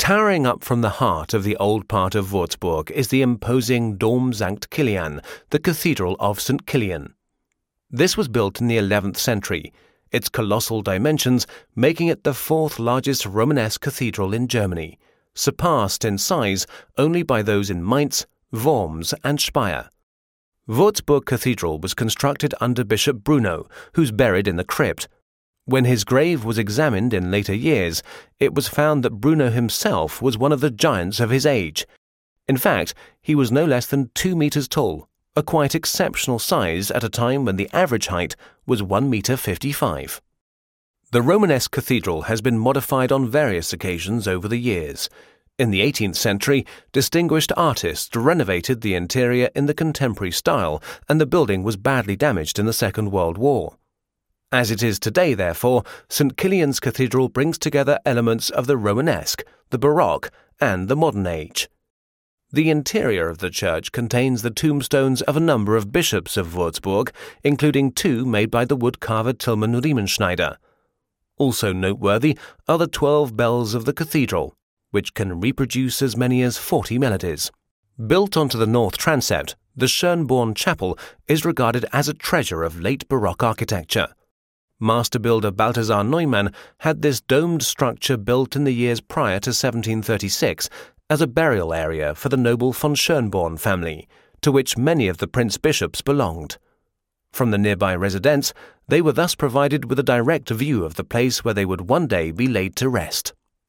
Towering up from the heart of the old part of Würzburg is the imposing Dom St. Kilian, the Cathedral of St. Kilian. This was built in the 11th century, its colossal dimensions making it the fourth largest Romanesque cathedral in Germany, surpassed in size only by those in Mainz, Worms and Speyer. Würzburg Cathedral was constructed under Bishop Bruno, who's buried in the crypt. When his grave was examined in later years, it was found that Bruno himself was one of the giants of his age. In fact, he was no less than 2 meters tall, a quite exceptional size at a time when the average height was 1.55 meters. The Romanesque cathedral has been modified on various occasions over the years. In the 18th century, distinguished artists renovated the interior in the contemporary style, and the building was badly damaged in the Second World War. As it is today, therefore, St. Kilian's Cathedral brings together elements of the Romanesque, the Baroque, and the modern age. The interior of the church contains the tombstones of a number of bishops of Würzburg, including 2 made by the woodcarver Tilman Riemenschneider. Also noteworthy are the 12 bells of the cathedral, which can reproduce as many as 40 melodies. Built onto the north transept, the Schönborn Chapel is regarded as a treasure of late Baroque architecture. Master builder Balthasar Neumann had this domed structure built in the years prior to 1736 as a burial area for the noble von Schönborn family, to which many of the prince bishops belonged. From the nearby residence, they were thus provided with a direct view of the place where they would one day be laid to rest.